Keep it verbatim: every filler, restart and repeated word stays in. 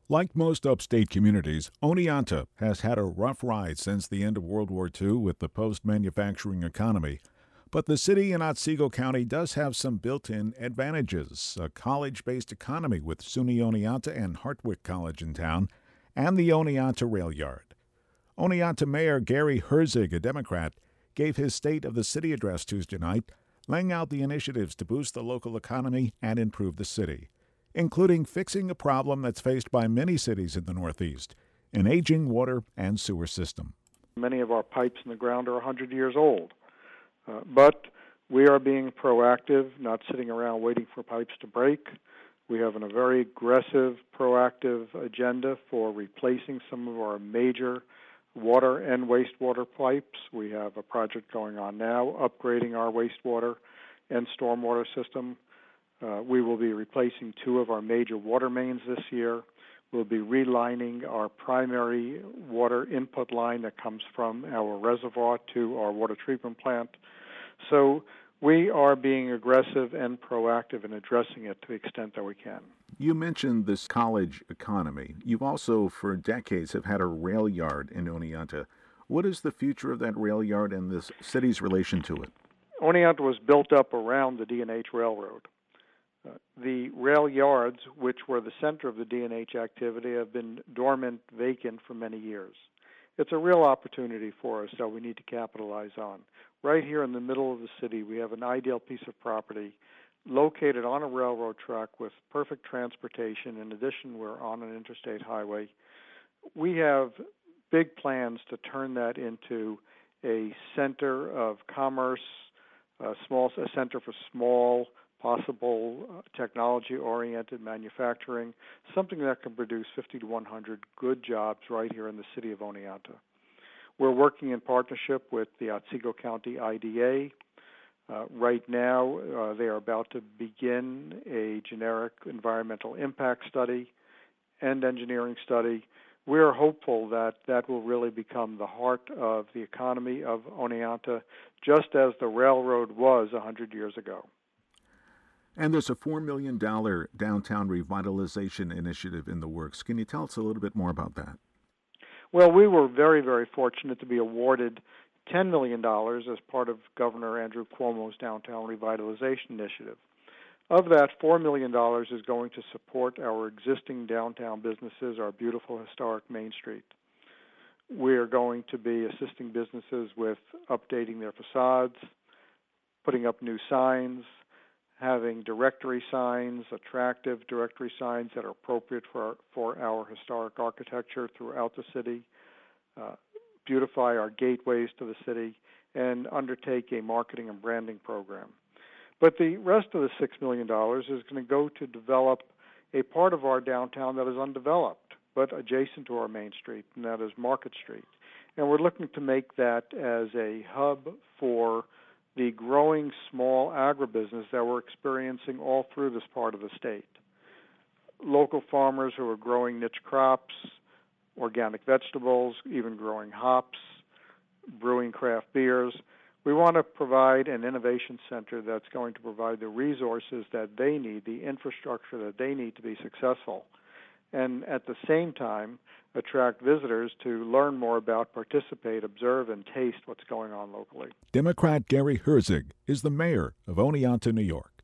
Like most upstate communities, Oneonta has had a rough ride since the end of World War two with the post manufacturing economy. But the city in Otsego County does have some built in advantages: a college based economy with SUNY Oneonta and Hartwick College in town, and the Oneonta Rail Yard. Oneonta Mayor Gary Herzig, a Democrat, gave his State of the City address Tuesday night, laying out the initiatives to boost the local economy and improve the city, including fixing a problem that's faced by many cities in the Northeast: an aging water and sewer system. Many of our pipes in the ground are one hundred years old, uh, but we are being proactive, not sitting around waiting for pipes to break. We have a very aggressive, proactive agenda for replacing some of our major water and wastewater pipes. We have a project going on now, upgrading our wastewater and stormwater system. Uh, we will be replacing two of our major water mains this year. We'll be relining our primary water input line that comes from our reservoir to our water treatment plant. So we are being aggressive and proactive in addressing it to the extent that we can. You mentioned this college economy. You've also, for decades, have had a rail yard in Oneonta. What is the future of that rail yard and this city's relation to it? Oneonta was built up around the D and H Railroad. Uh, the rail yards, which were the center of the D and H activity, have been dormant, vacant for many years. It's a real opportunity for us that we need to capitalize on. Right here in the middle of the city, we have an ideal piece of property located on a railroad track with perfect transportation. In addition, we're on an interstate highway. We have big plans to turn that into a center of commerce, a small a center for small, possible uh, technology-oriented manufacturing, something that can produce fifty to one hundred good jobs right here in the city of Oneonta. We're working in partnership with the Otsego County I D A. Uh, right now, uh, they are about to begin a generic environmental impact study and engineering study. We're hopeful that that will really become the heart of the economy of Oneonta, just as the railroad was one hundred years ago. And there's a four million dollars downtown revitalization initiative in the works. Can you tell us a little bit more about that? Well, we were very, very fortunate to be awarded ten million dollars as part of Governor Andrew Cuomo's Downtown Revitalization Initiative. Of that, four million dollars is going to support our existing downtown businesses, our beautiful historic Main Street. We are going to be assisting businesses with updating their facades, putting up new signs, having directory signs, attractive directory signs that are appropriate for our, for our historic architecture throughout the city, uh, beautify our gateways to the city, and undertake a marketing and branding program. But the rest of the six million dollars is going to go to develop a part of our downtown that is undeveloped, but adjacent to our Main Street, and that is Market Street. And we're looking to make that as a hub for the growing small agribusiness that we're experiencing all through this part of the state. Local farmers who are growing niche crops, organic vegetables, even growing hops, brewing craft beers. We want to provide an innovation center that's going to provide the resources that they need, the infrastructure that they need to be successful, and at the same time attract visitors to learn more about, participate, observe, and taste what's going on locally. Democrat Gary Herzig is the mayor of Oneonta, New York.